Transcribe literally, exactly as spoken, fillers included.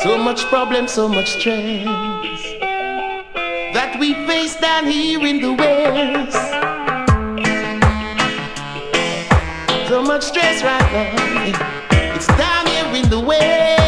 So much problem, so much stress that we face down here in the West. So much stress right now. It's down here in the West.